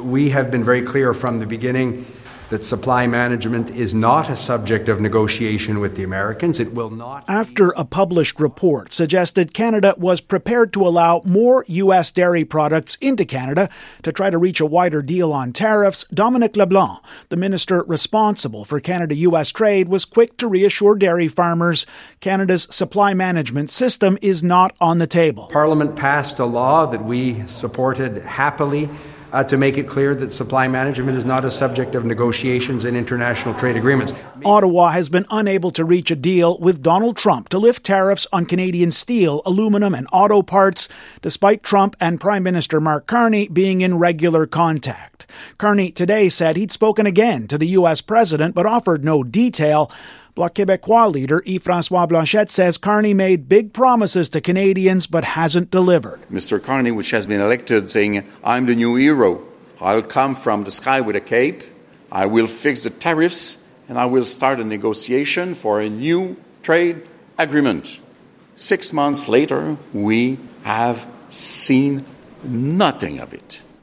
we have been very clear from the beginning that supply management is not a subject of negotiation with the Americans. It will not. After a published report suggested Canada was prepared to allow more U.S. dairy products into Canada to try to reach a wider deal on tariffs, Dominic LeBlanc, the minister responsible for Canada-U.S. trade, was quick to reassure dairy farmers Canada's supply management system is not on the table. Parliament passed a law that we supported happily to make it clear that supply management is not a subject of negotiations in international trade agreements. Ottawa has been unable to reach a deal with Donald Trump to lift tariffs on Canadian steel, aluminum and auto parts, despite Trump and Prime Minister Mark Carney being in regular contact. Carney today said he'd spoken again to the U.S. president but offered no detail. Bloc Québécois leader Yves-François Blanchet says Carney made big promises to Canadians but hasn't delivered. Mr. Carney, which has been elected, saying, I'm the new hero. I'll come from the sky with a cape. I will fix the tariffs and I will start a negotiation for a new trade agreement. 6 months later, we have seen nothing of it.